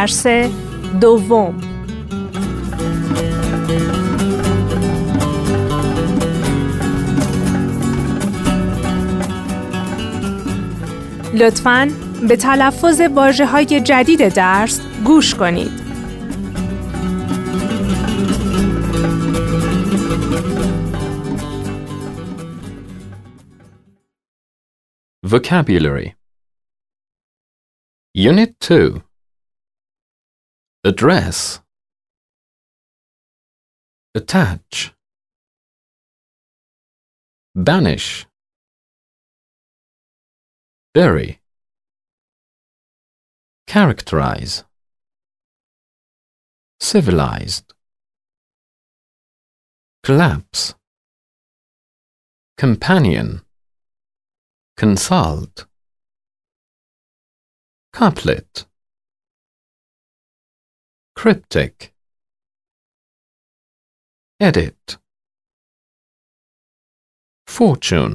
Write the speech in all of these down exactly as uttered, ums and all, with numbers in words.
درس دوم. لطفاً به تلفظ واژه‌های جدید درس گوش کنید. Vocabulary. Unit two. Address. Attach. Banish. Bury. Characterize. Civilized. Collapse. Companion. Consult. Couplet. Cryptic. Edit. Fortune.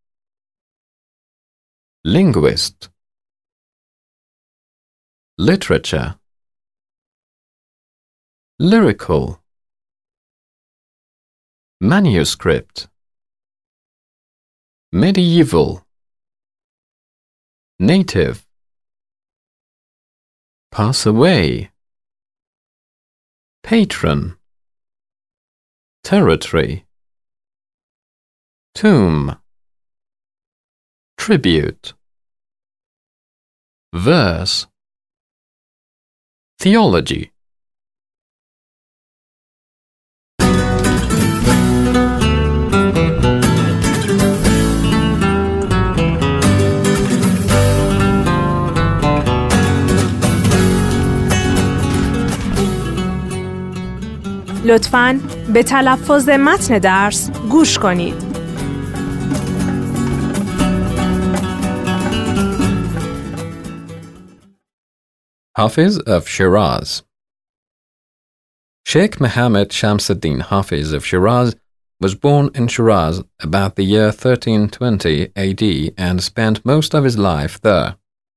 Linguist. Literature. Lyrical. Manuscript. Medieval. Native. Pass away. Patron. Territory. Tomb. Tribute. Verse. Theology. لطفاً به تلفظ متن درس گوش کنید. Hafiz of Shiraz. Sheikh Muhammad Shamsuddin Hafiz of Shiraz was born in Shiraz about the year thirteen twenty A D and spent most of his life there.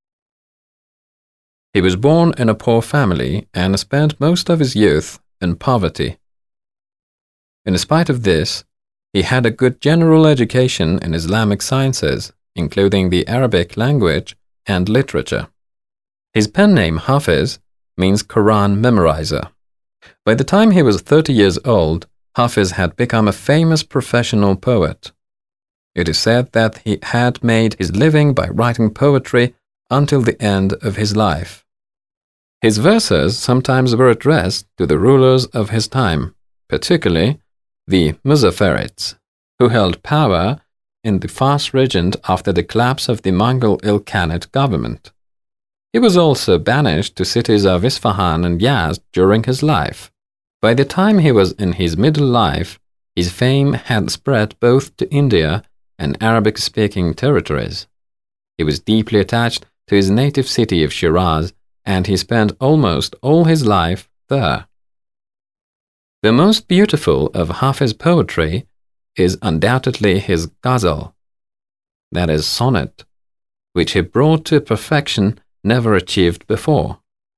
He was born in a poor family and spent most of his youth in poverty. In spite of this, he had a good general education in Islamic sciences, including the Arabic language and literature. His pen name Hafiz means Quran memorizer. By the time he was thirty years old, Hafiz had become a famous professional poet. It is said that he had made his living by writing poetry until the end of his life. His verses sometimes were addressed to the rulers of his time, particularly the Muzaffarids, who held power in the Fars region after the collapse of the Mongol Ilkhanate government. He was also banished to cities of Isfahan and Yazd during his life. By the time he was in his middle life, his fame had spread both to India and Arabic-speaking territories. He was deeply attached to his native city of Shiraz, and he spent almost all his life there. The most beautiful of Hafiz's poetry is undoubtedly his ghazal, that is, sonnet, which he brought to perfection never achieved before.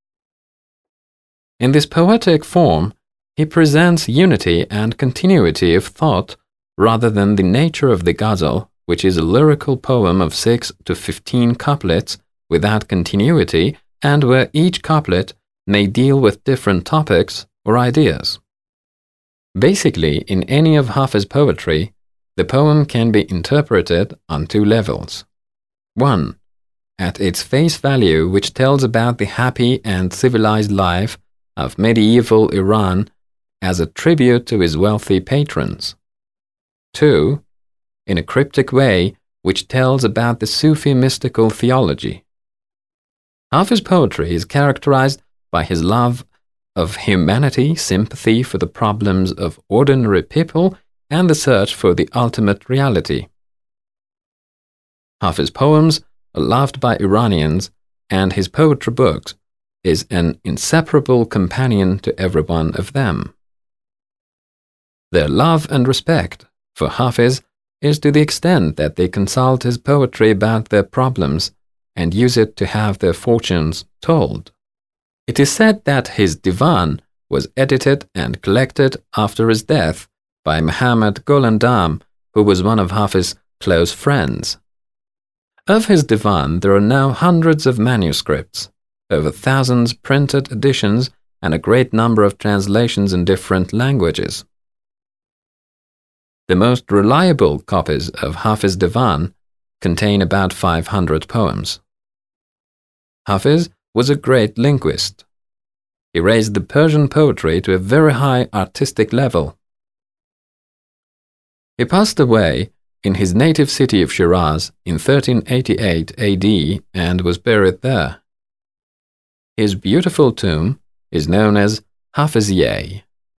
In this poetic form, he presents unity and continuity of thought rather than the nature of the ghazal, which is a lyrical poem of six to fifteen couplets without continuity and where each couplet may deal with different topics or ideas. Basically, in any of Hafiz's poetry, the poem can be interpreted on two levels. One, at its face value, which tells about the happy and civilized life of medieval Iran as a tribute to his wealthy patrons. Two, in a cryptic way, which tells about the Sufi mystical theology. Hafiz's poetry is characterized by his love of humanity, sympathy for the problems of ordinary people, and the search for the ultimate reality. Hafiz's poems are loved by Iranians, and his poetry books is an inseparable companion to every one of them. Their love and respect for Hafiz is to the extent that they consult his poetry about their problems and use it to have their fortunes told. It is said that his Divan was edited and collected after his death by Muhammad Golendam, who was one of Hafiz's close friends. Of his Divan there are now hundreds of manuscripts, over thousands printed editions, and a great number of translations in different languages. The most reliable copies of Hafiz's Divan contain about five hundred poems. Hafiz was a great linguist. He raised the Persian poetry to a very high artistic level. He passed away in his native city of Shiraz in thirteen eighty-eight A D and was buried there. His beautiful tomb is known as Hafiziyeh.